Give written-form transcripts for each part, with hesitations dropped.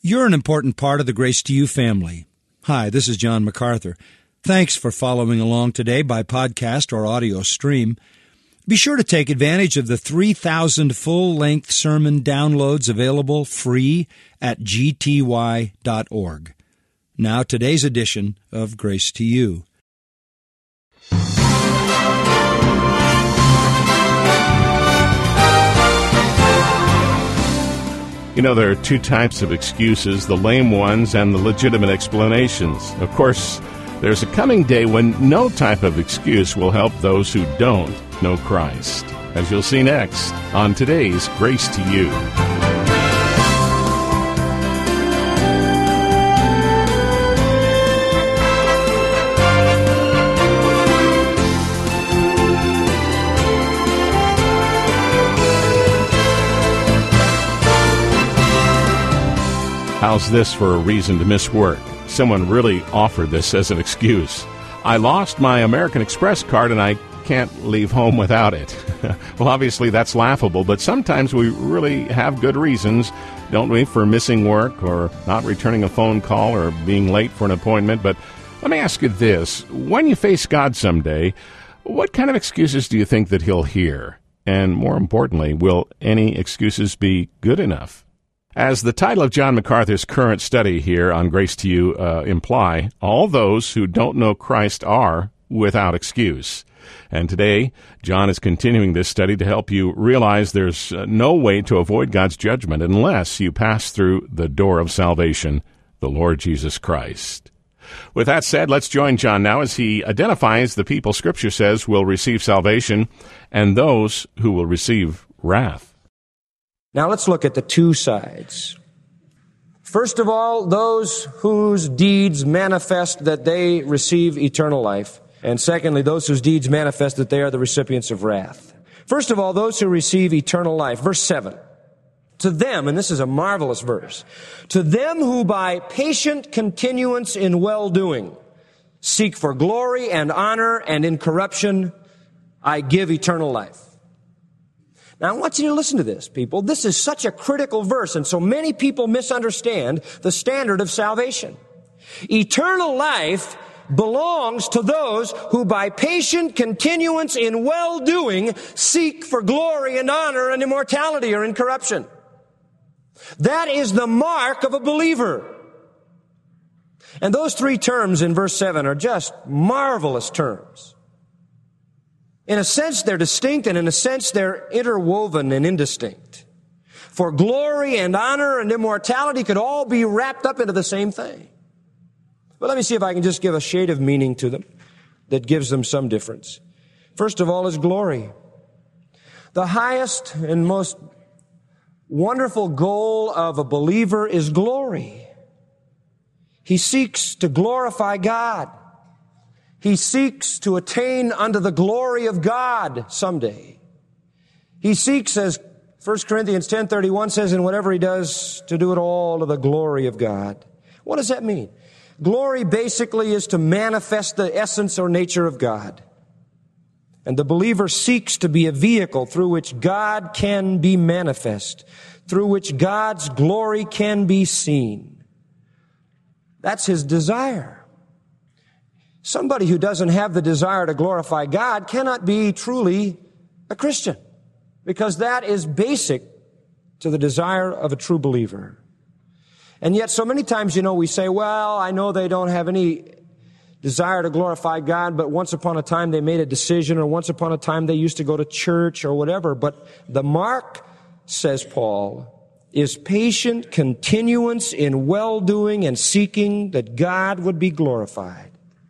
You're an important part of the Grace to You family. Hi, this is John MacArthur. Thanks for following along today by podcast or audio stream. Be sure to take advantage of the 3,000 full-length sermon downloads available free at gty.org. Now, today's edition of Grace to You. You know, there are two types of excuses, the lame ones and the legitimate explanations. Of course, there's a coming day when no type of excuse will help those who don't know Christ, as you'll see next on today's Grace to You. How's this for a reason to miss work? Someone really offered this as an excuse. I lost my American Express card and I can't leave home without it. Well, obviously that's laughable, but sometimes we really have good reasons, don't we, for missing work or not returning a phone call or being late for an appointment. But let me ask you this. When you face God someday, what kind of excuses do you think that He'll hear? And more importantly, will any excuses be good enough? As the title of John MacArthur's current study here on Grace to You imply, all those who don't know Christ are without excuse. And today, John is continuing this study to help you realize there's no way to avoid God's judgment unless you pass through the door of salvation, the Lord Jesus Christ. With that said, let's join John now as he identifies the people Scripture says will receive salvation and those who will receive wrath. Now let's look at the two sides. First of all, those whose deeds manifest that they receive eternal life. And secondly, those whose deeds manifest that they are the recipients of wrath. First of all, those who receive eternal life. Verse 7. To them, and this is a marvelous verse, to them who by patient continuance in well-doing seek for glory and honor and incorruption, I give eternal life. Now, I want you to listen to this, people. This is such a critical verse, and so many people misunderstand the standard of salvation. Eternal life belongs to those who by patient continuance in well-doing seek for glory and honor and immortality or incorruption. That is the mark of a believer. And those three terms in verse 7 are just marvelous terms. In a sense, they're distinct, and in a sense, they're interwoven and indistinct. For glory and honor and immortality could all be wrapped up into the same thing. But let me see if I can just give a shade of meaning to them that gives them some difference. First of all is glory. The highest and most wonderful goal of a believer is glory. He seeks to glorify God. He seeks to attain unto the glory of God someday. He seeks, as 1 Corinthians 10:31 says, in whatever he does, to do it all to the glory of God. What does that mean? Glory basically is to manifest the essence or nature of God. And the believer seeks to be a vehicle through which God can be manifest, through which God's glory can be seen. That's his desire. Somebody who doesn't have the desire to glorify God cannot be truly a Christian, because that is basic to the desire of a true believer. And yet so many times, we say, well, I know they don't have any desire to glorify God, but once upon a time they made a decision, or once upon a time they used to go to church or whatever. But the mark, says Paul, is patient continuance in well-doing and seeking that God would be glorified.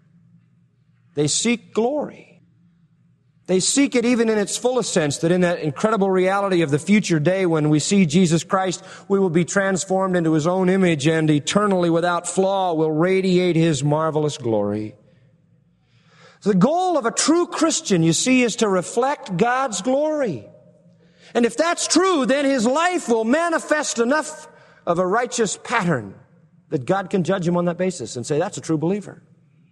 They seek glory. They seek it even in its fullest sense, that in that incredible reality of the future day when we see Jesus Christ, we will be transformed into His own image and eternally without flaw will radiate His marvelous glory. The goal of a true Christian, you see, is to reflect God's glory. And if that's true, then his life will manifest enough of a righteous pattern that God can judge him on that basis and say, that's a true believer.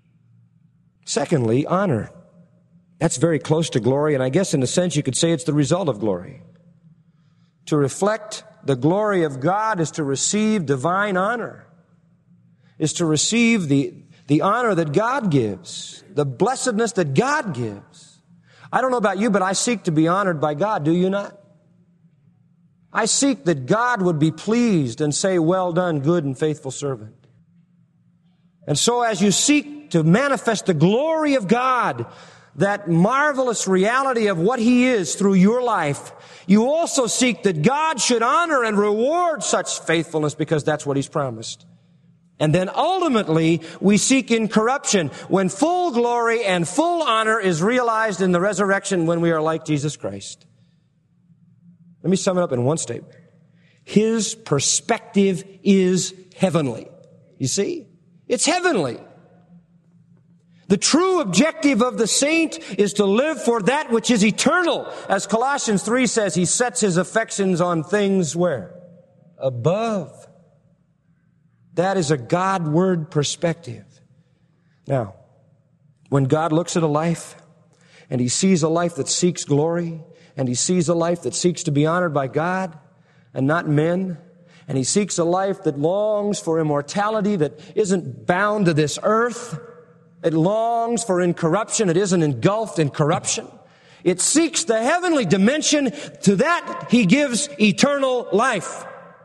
Secondly, honor. That's very close to glory, and I guess in a sense you could say it's the result of glory. To reflect the glory of God is to receive divine honor, is to receive the honor that God gives, the blessedness that God gives. I don't know about you, but I seek to be honored by God. Do you not? I seek that God would be pleased and say, "Well done, good and faithful servant." And so as you seek to manifest the glory of God, that marvelous reality of what He is through your life, you also seek that God should honor and reward such faithfulness because that's what He's promised. And then ultimately, we seek incorruption when full glory and full honor is realized in the resurrection when we are like Jesus Christ. Let me sum it up in one statement. His perspective is heavenly. You see? It's heavenly. The true objective of the saint is to live for that which is eternal. As Colossians 3 says, he sets his affections on things where? Above. That is a God-word perspective. Now, when God looks at a life, and He sees a life that seeks glory, and He sees a life that seeks to be honored by God and not men, and He seeks a life that longs for immortality, that isn't bound to this earth, it longs for incorruption, it isn't engulfed in corruption. It seeks the heavenly dimension. To that He gives eternal life.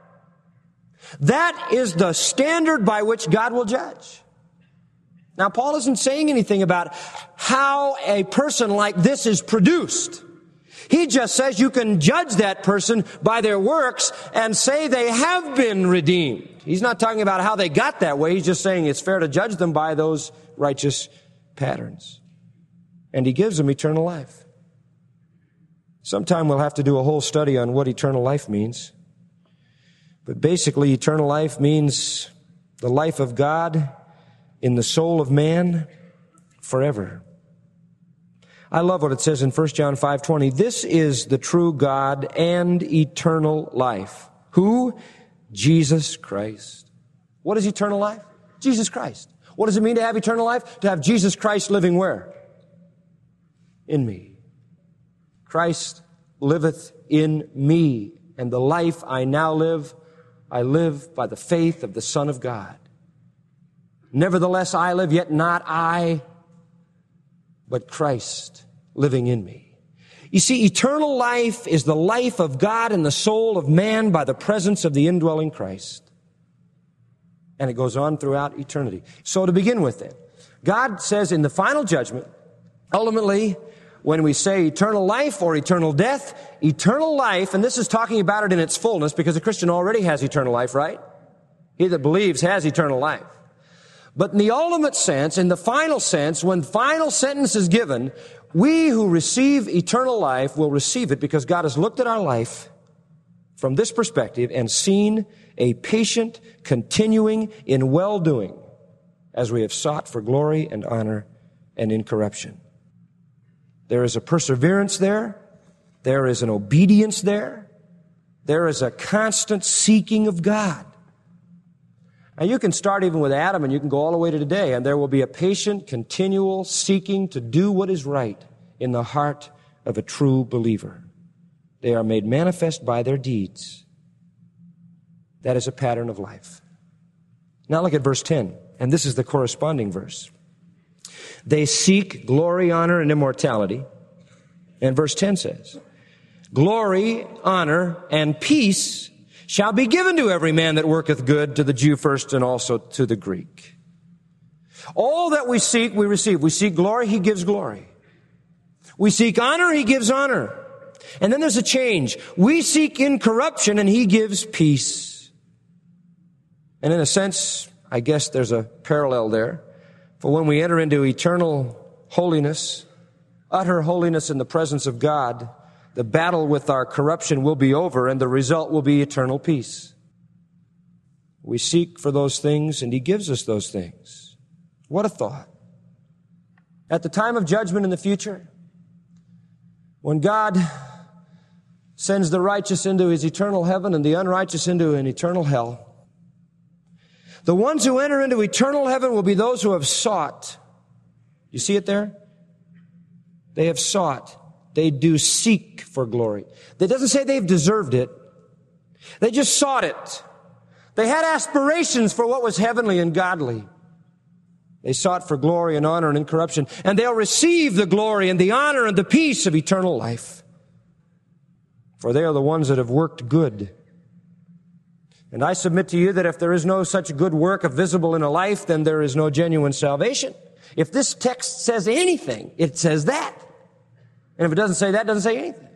That is the standard by which God will judge. Now, Paul isn't saying anything about how a person like this is produced. He just says you can judge that person by their works and say they have been redeemed. He's not talking about how they got that way. He's just saying it's fair to judge them by those righteous patterns. And He gives them eternal life. Sometime we'll have to do a whole study on what eternal life means. But basically, eternal life means the life of God in the soul of man forever. I love what it says in 1 John 5:20. This is the true God and eternal life. Who? Jesus Christ. What is eternal life? Jesus Christ. What does it mean to have eternal life? To have Jesus Christ living where? In me. Christ liveth in me, and the life I now live, I live by the faith of the Son of God. Nevertheless, I live, yet not I, but Christ living in me. You see, eternal life is the life of God in the soul of man by the presence of the indwelling Christ. And it goes on throughout eternity. So to begin with then, God says in the final judgment, ultimately, when we say eternal life or eternal death, eternal life, and this is talking about it in its fullness because a Christian already has eternal life, right? He that believes has eternal life. But in the ultimate sense, in the final sense, when final sentence is given, we who receive eternal life will receive it because God has looked at our life from this perspective and seen a patient continuing in well-doing as we have sought for glory and honor and incorruption. There is a perseverance there. There is an obedience there. There is a constant seeking of God. Now, you can start even with Adam and you can go all the way to today, and there will be a patient, continual seeking to do what is right in the heart of a true believer. They are made manifest by their deeds. That is a pattern of life. Now look at verse 10, and this is the corresponding verse. They seek glory, honor, and immortality. And verse 10 says, glory, honor, and peace shall be given to every man that worketh good, to the Jew first and also to the Greek. All that we seek, we receive. We seek glory, He gives glory. We seek honor, He gives honor. And then there's a change. We seek incorruption, and He gives peace. And in a sense, I guess there's a parallel there. For when we enter into eternal holiness, utter holiness in the presence of God, the battle with our corruption will be over, and the result will be eternal peace. We seek for those things, and He gives us those things. What a thought. At the time of judgment in the future, when God sends the righteous into His eternal heaven and the unrighteous into an eternal hell, the ones who enter into eternal heaven will be those who have sought. You see it there? They have sought. They do seek for glory. That doesn't say they've deserved it. They just sought it. They had aspirations for what was heavenly and godly. They sought for glory and honor and incorruption, and they'll receive the glory and the honor and the peace of eternal life. For they are the ones that have worked good. And I submit to you that if there is no such good work visible in a life, then there is no genuine salvation. If this text says anything, it says that. And if it doesn't say that, it doesn't say anything.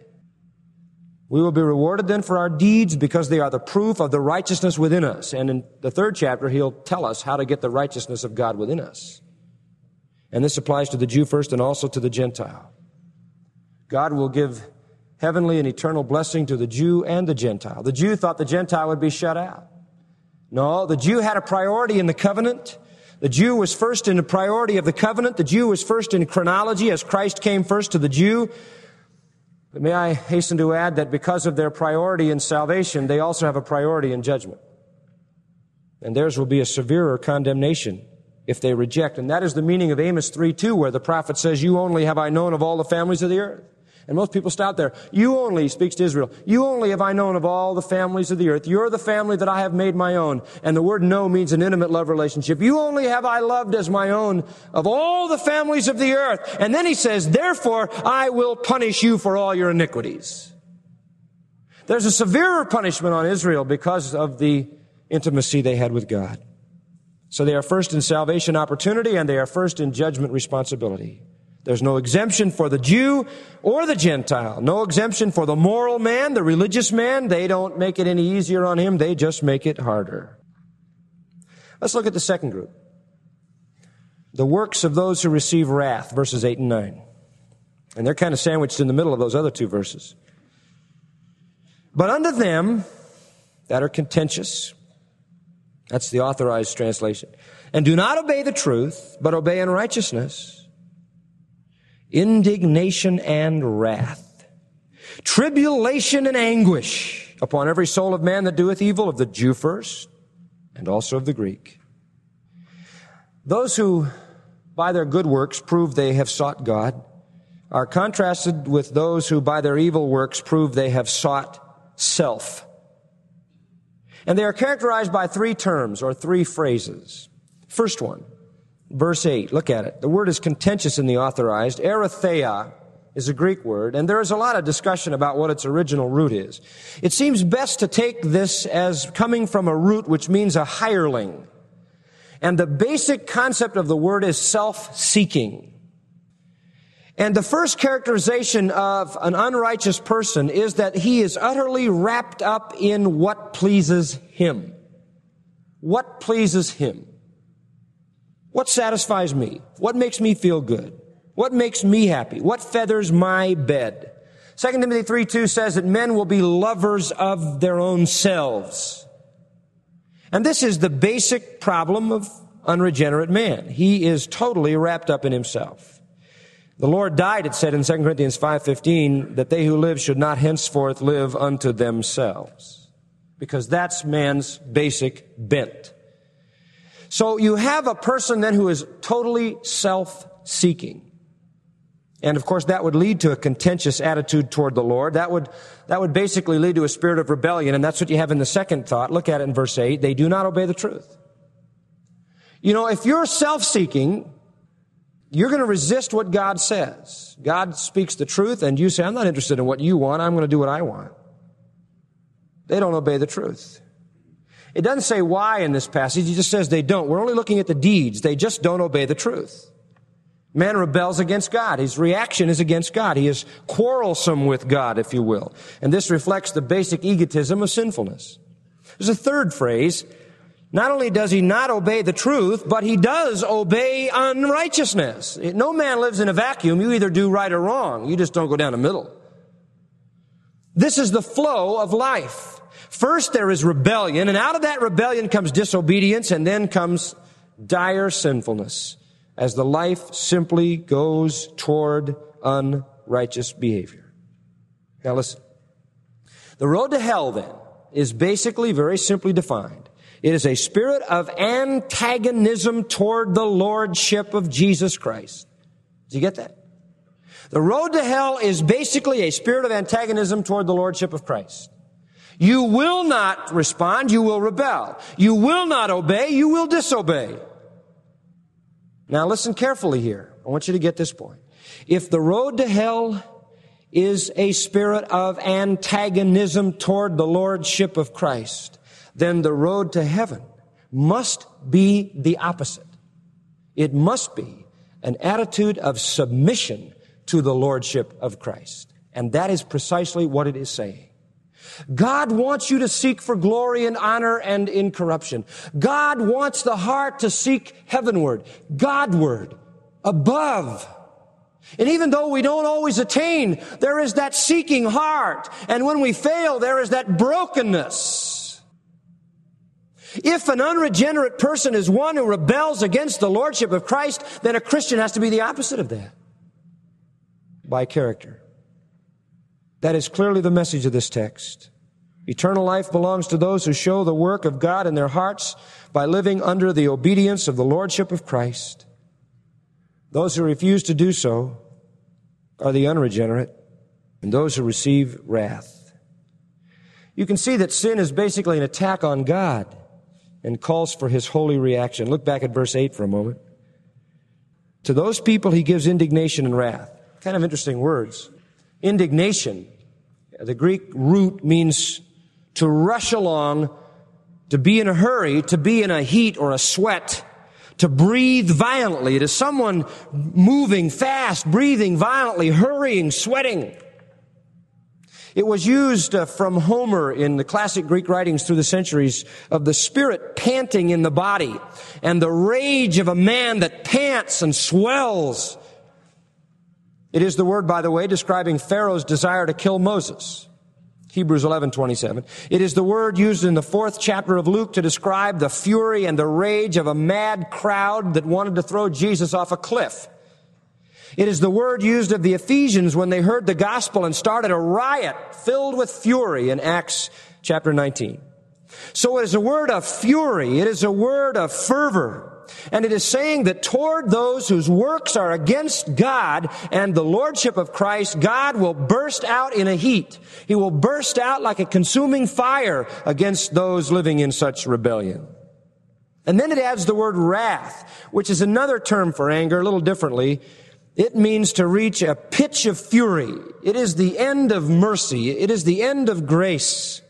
We will be rewarded then for our deeds because they are the proof of the righteousness within us. And in the 3rd chapter, he'll tell us how to get the righteousness of God within us. And this applies to the Jew first and also to the Gentile. God will give heavenly and eternal blessing to the Jew and the Gentile. The Jew thought the Gentile would be shut out. No, the Jew had a priority in the covenant. The Jew was first in the priority of the covenant. The Jew was first in chronology as Christ came first to the Jew. But may I hasten to add that because of their priority in salvation, they also have a priority in judgment. And theirs will be a severer condemnation if they reject. And that is the meaning of Amos 3:2, where the prophet says, "You only have I known of all the families of the earth." And most people stop there. You only, he speaks to Israel, you only have I known of all the families of the earth. You're the family that I have made my own. And the word know means an intimate love relationship. You only have I loved as my own of all the families of the earth. And then he says, therefore I will punish you for all your iniquities. There's a severer punishment on Israel because of the intimacy they had with God. So they are first in salvation opportunity and they are first in judgment responsibility. There's no exemption for the Jew or the Gentile. No exemption for the moral man, the religious man. They don't make it any easier on him. They just make it harder. Let's look at the second group. The works of those who receive wrath, verses 8 and 9. And they're kind of sandwiched in the middle of those other 2 verses. But unto them that are contentious, that's the Authorized Translation, and do not obey the truth, but obey unrighteousness, indignation and wrath, tribulation and anguish upon every soul of man that doeth evil, of the Jew first, and also of the Greek. Those who, by their good works, prove they have sought God, are contrasted with those who, by their evil works, prove they have sought self. And they are characterized by 3 terms, or 3 phrases. First one, verse 8, look at it. The word is contentious in the Authorized. Eretheia is a Greek word, and there is a lot of discussion about what its original root is. It seems best to take this as coming from a root which means a hireling. And the basic concept of the word is self-seeking. And the first characterization of an unrighteous person is that he is utterly wrapped up in what pleases him. What pleases him? What satisfies me? What makes me feel good? What makes me happy? What feathers my bed? 2 Timothy 3:2 says that men will be lovers of their own selves. And this is the basic problem of unregenerate man. He is totally wrapped up in himself. The Lord died, it said in 2 Corinthians 5:15, that they who live should not henceforth live unto themselves. Because that's man's basic bent. So you have a person then who is totally self-seeking. And of course that would lead to a contentious attitude toward the Lord. That would basically lead to a spirit of rebellion, and that's what you have in the second thought. Look at it in verse 8. They do not obey the truth. You know, if you're self-seeking, you're going to resist what God says. God speaks the truth, and you say, I'm not interested in what you want. I'm going to do what I want. They don't obey the truth. It doesn't say why in this passage. It just says they don't. We're only looking at the deeds. They just don't obey the truth. Man rebels against God. His reaction is against God. He is quarrelsome with God, if you will. And this reflects the basic egotism of sinfulness. There's a third phrase. Not only does he not obey the truth, but he does obey unrighteousness. No man lives in a vacuum. You either do right or wrong. You just don't go down the middle. This is the flow of life. First, there is rebellion, and out of that rebellion comes disobedience, and then comes dire sinfulness, as the life simply goes toward unrighteous behavior. Now listen. The road to hell, then, is basically very simply defined. It is a spirit of antagonism toward the lordship of Jesus Christ. Did you get that? The road to hell is basically a spirit of antagonism toward the lordship of Christ. You will not respond, you will rebel. You will not obey, you will disobey. Now listen carefully here. I want you to get this point. If the road to hell is a spirit of antagonism toward the lordship of Christ, then the road to heaven must be the opposite. It must be an attitude of submission to the lordship of Christ. And that is precisely what it is saying. God wants you to seek for glory and honor and incorruption. God wants the heart to seek heavenward, Godward, above. And even though we don't always attain, there is that seeking heart. And when we fail, there is that brokenness. If an unregenerate person is one who rebels against the lordship of Christ, then a Christian has to be the opposite of that. By character. That is clearly the message of this text. Eternal life belongs to those who show the work of God in their hearts by living under the obedience of the lordship of Christ. Those who refuse to do so are the unregenerate, and those who receive wrath. You can see that sin is basically an attack on God and calls for His holy reaction. Look back at verse 8 for a moment. To those people He gives indignation and wrath. Kind of interesting words. Indignation, the Greek root means to rush along, to be in a hurry, to be in a heat or a sweat, to breathe violently. It is someone moving fast, breathing violently, hurrying, sweating. It was used from Homer in the classic Greek writings through the centuries of the spirit panting in the body and the rage of a man that pants and swells. It is the word, by the way, describing Pharaoh's desire to kill Moses. Hebrews 11:27. It is the word used in the 4th chapter of Luke to describe the fury and the rage of a mad crowd that wanted to throw Jesus off a cliff. It is the word used of the Ephesians when they heard the gospel and started a riot filled with fury in Acts chapter 19. So it is a word of fury. It is a word of fervor. And it is saying that toward those whose works are against God and the lordship of Christ, God will burst out in a heat. He will burst out like a consuming fire against those living in such rebellion. And then it adds the word wrath, which is another term for anger, a little differently. It means to reach a pitch of fury. It is the end of mercy. It is the end of grace.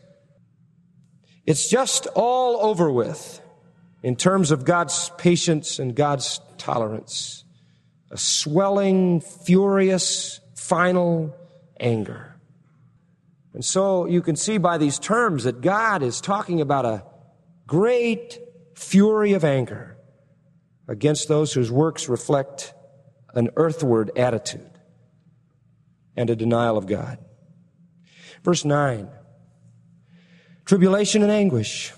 It's just all over with. In terms of God's patience and God's tolerance, a swelling, furious, final anger. And so you can see by these terms that God is talking about a great fury of anger against those whose works reflect an earthward attitude and a denial of God. Verse 9, tribulation and anguish.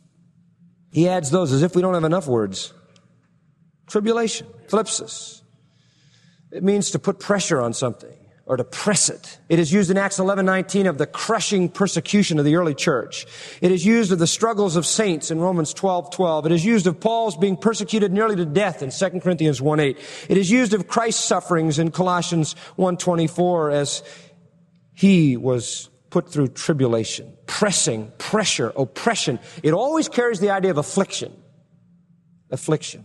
He adds those as if we don't have enough words. Tribulation, thlipsis. It means to put pressure on something or to press it. It is used in Acts 11:19 of the crushing persecution of the early church. It is used of the struggles of saints in Romans 12:12. It is used of Paul's being persecuted nearly to death in 2 Corinthians 1:8. It is used of Christ's sufferings in Colossians 1:24 as He was put through tribulation, pressing, pressure, oppression. It always carries the idea of affliction. Affliction.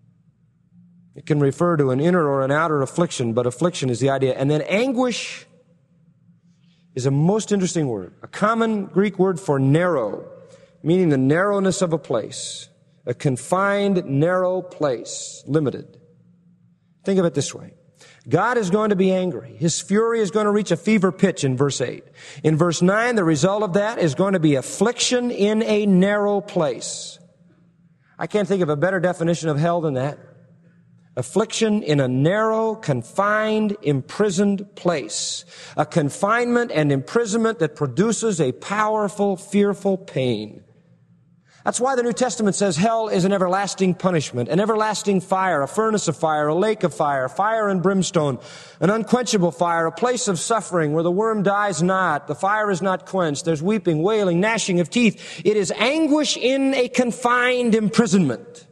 It can refer to an inner or an outer affliction, but affliction is the idea. And then anguish is a most interesting word. A common Greek word for narrow, meaning the narrowness of a place. A confined, narrow place, limited. Think of it this way. God is going to be angry. His fury is going to reach a fever pitch in verse 8. In verse 9, the result of that is going to be affliction in a narrow place. I can't think of a better definition of hell than that. Affliction in a narrow, confined, imprisoned place. A confinement and imprisonment that produces a powerful, fearful pain. That's why the New Testament says hell is an everlasting punishment, an everlasting fire, a furnace of fire, a lake of fire, fire and brimstone, an unquenchable fire, a place of suffering where the worm dies not, the fire is not quenched, there's weeping, wailing, gnashing of teeth. It is anguish in a confined imprisonment.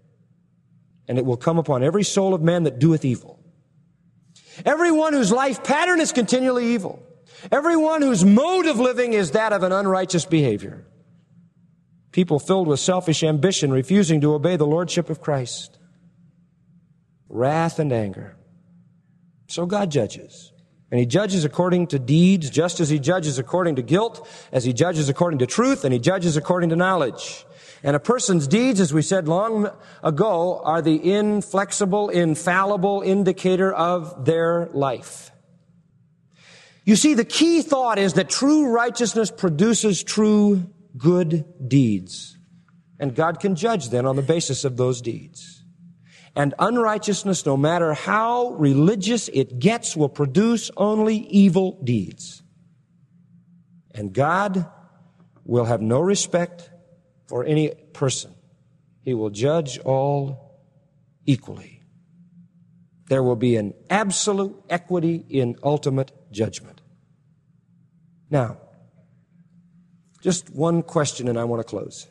And it will come upon every soul of man that doeth evil. Everyone whose life pattern is continually evil. Everyone whose mode of living is that of an unrighteous behavior. People filled with selfish ambition, refusing to obey the lordship of Christ. Wrath and anger. So God judges. And He judges according to deeds, just as He judges according to guilt, as He judges according to truth, and He judges according to knowledge. And a person's deeds, as we said long ago, are the inflexible, infallible indicator of their life. You see, the key thought is that true righteousness produces true good deeds. And God can judge then on the basis of those deeds. And unrighteousness, no matter how religious it gets, will produce only evil deeds. And God will have no respect for any person. He will judge all equally. There will be an absolute equity in ultimate judgment. Now, just one question and I want to close.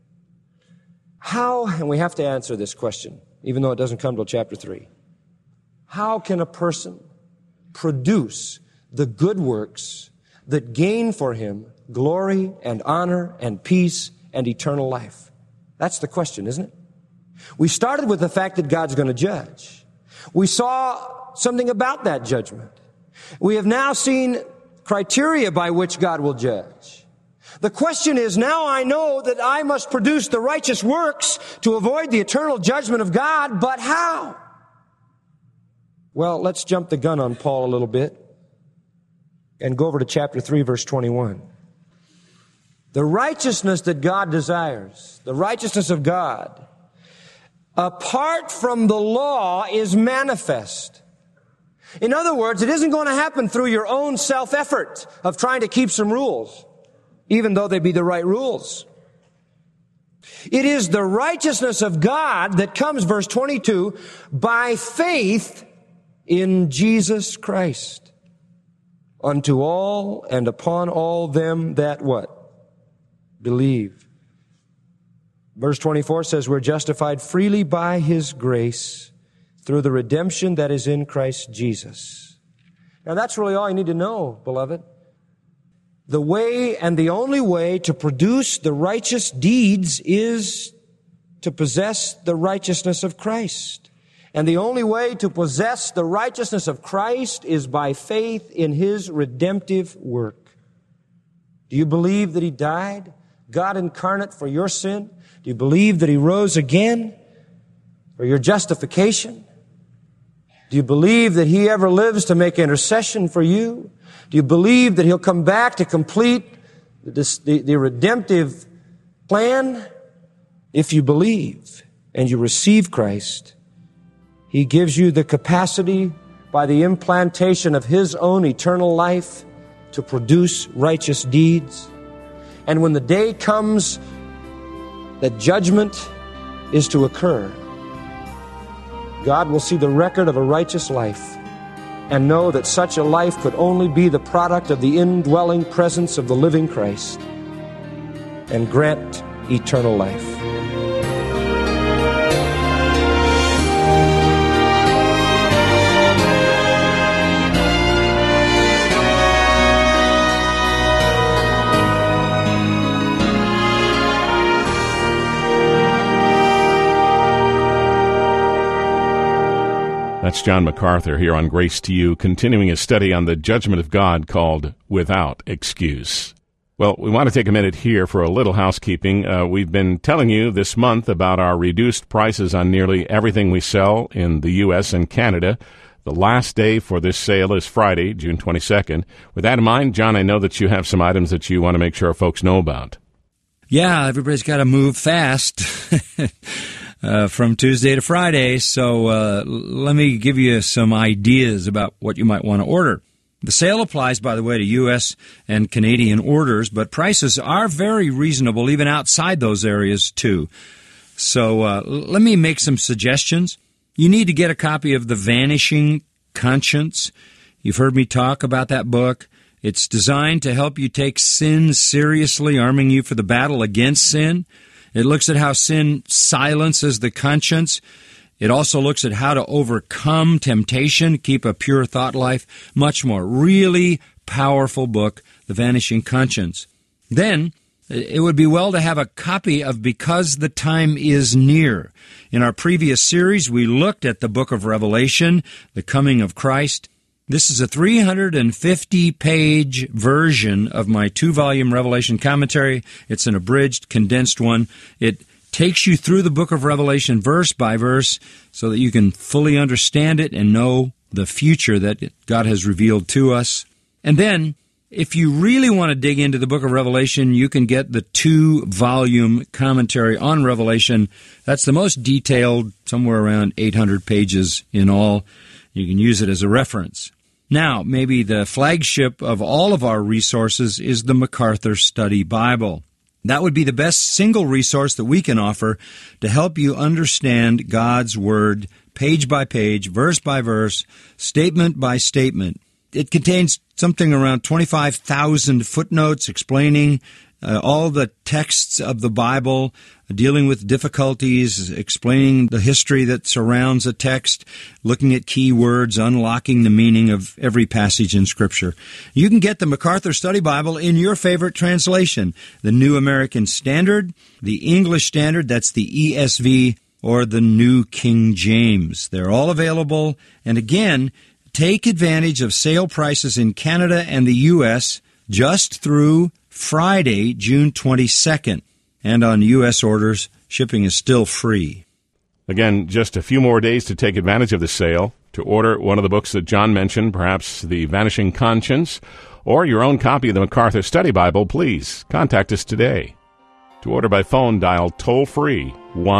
How, and we have to answer this question, even though it doesn't come till chapter 3. How can a person produce the good works that gain for him glory and honor and peace and eternal life? That's the question, isn't it? We started with the fact that God's going to judge. We saw something about that judgment. We have now seen criteria by which God will judge. The question is, now I know that I must produce the righteous works to avoid the eternal judgment of God, but how? Well, let's jump the gun on Paul a little bit and go over to chapter 3, verse 21. The righteousness that God desires, the righteousness of God, apart from the law is manifest. In other words, it isn't going to happen through your own self-effort of trying to keep some rules, even though they be the right rules. It is the righteousness of God that comes, verse 22, by faith in Jesus Christ, unto all and upon all them that what? Believe. Verse 24 says, we're justified freely by His grace through the redemption that is in Christ Jesus. Now that's really all you need to know, beloved. The way and the only way to produce the righteous deeds is to possess the righteousness of Christ. And the only way to possess the righteousness of Christ is by faith in His redemptive work. Do you believe that He died, God incarnate, for your sin? Do you believe that He rose again for your justification? Do you believe that He ever lives to make intercession for you? Do you believe that He'll come back to complete the redemptive plan? If you believe and you receive Christ, He gives you the capacity by the implantation of His own eternal life to produce righteous deeds. And when the day comes that judgment is to occur, God will see the record of a righteous life and know that such a life could only be the product of the indwelling presence of the living Christ, and grant eternal life. That's John MacArthur here on Grace to You, continuing his study on the judgment of God called Without Excuse. Well, we want to take a minute here for a little housekeeping. We've been telling you this month about our reduced prices on nearly everything we sell in the U.S. and Canada. The last day for this sale is Friday, June 22nd. With that in mind, John, I know that you have some items that you want to make sure our folks know about. Yeah, everybody's got to move fast. From Tuesday to Friday, so let me give you some ideas about what you might want to order. The sale applies, by the way, to U.S. and Canadian orders, but prices are very reasonable even outside those areas, too. So let me make some suggestions. You need to get a copy of The Vanishing Conscience. You've heard me talk about that book. It's designed to help you take sin seriously, arming you for the battle against sin. It looks at how sin silences the conscience. It also looks at how to overcome temptation, keep a pure thought life, much more. Really powerful book, The Vanishing Conscience. Then, it would be well to have a copy of Because the Time is Near. In our previous series, we looked at the book of Revelation, the coming of Christ. This is a 350-page version of my 2-volume Revelation commentary. It's an abridged, condensed one. It takes you through the book of Revelation verse by verse so that you can fully understand it and know the future that God has revealed to us. And then, if you really want to dig into the book of Revelation, you can get the 2-volume commentary on Revelation. That's the most detailed, somewhere around 800 pages in all. You can use it as a reference. Now, maybe the flagship of all of our resources is the MacArthur Study Bible. That would be the best single resource that we can offer to help you understand God's Word page by page, verse by verse, statement by statement. It contains something around 25,000 footnotes explaining all the texts of the Bible, dealing with difficulties, explaining the history that surrounds a text, looking at key words, unlocking the meaning of every passage in Scripture. You can get the MacArthur Study Bible in your favorite translation, the New American Standard, the English Standard, that's the ESV, or the New King James. They're all available, and again, take advantage of sale prices in Canada and the U.S. just through Friday, June 22nd. And on U.S. orders, shipping is still free. Again, just a few more days to take advantage of the sale. To order one of the books that John mentioned, perhaps The Vanishing Conscience, or your own copy of the MacArthur Study Bible, please contact us today. To order by phone, dial toll-free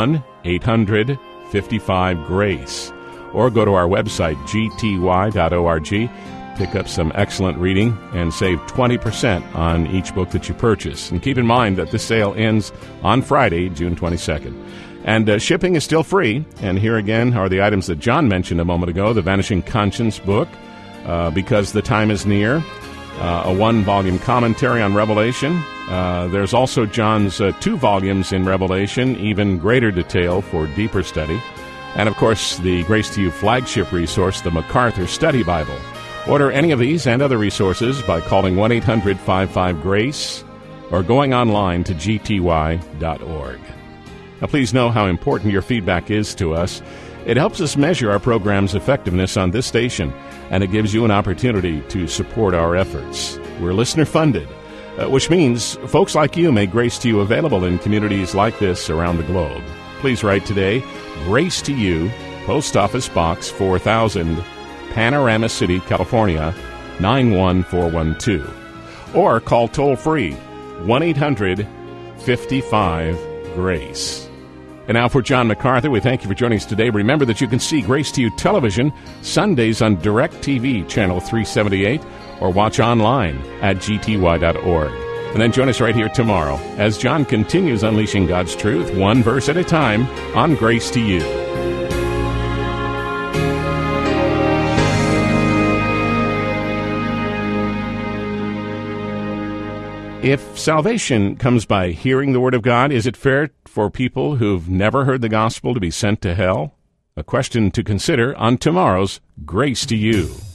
1-800-55-GRACE. Or go to our website, gty.org, pick up some excellent reading, and save 20% on each book that you purchase. And keep in mind that this sale ends on Friday, June 22nd. And shipping is still free. And here again are the items that John mentioned a moment ago, the Vanishing Conscience book, Because the Time is Near, a 1-volume commentary on Revelation. There's also John's 2 volumes in Revelation, even greater detail for deeper study. And, of course, the Grace to You flagship resource, the MacArthur Study Bible. Order any of these and other resources by calling 1-800-55-GRACE or going online to gty.org. Now, please know how important your feedback is to us. It helps us measure our program's effectiveness on this station, and it gives you an opportunity to support our efforts. We're listener-funded, which means folks like you make Grace to You available in communities like this around the globe. Please write today, Grace to You, Post Office Box 4000, Panorama City, California, 91412. Or call toll-free, 1-800-55-GRACE. And now for John MacArthur, we thank you for joining us today. Remember that you can see Grace to You television Sundays on DirecTV, Channel 378, or watch online at gty.org. And then join us right here tomorrow as John continues unleashing God's truth, one verse at a time, on Grace to You. If salvation comes by hearing the Word of God, is it fair for people who've never heard the gospel to be sent to hell? A question to consider on tomorrow's Grace to You.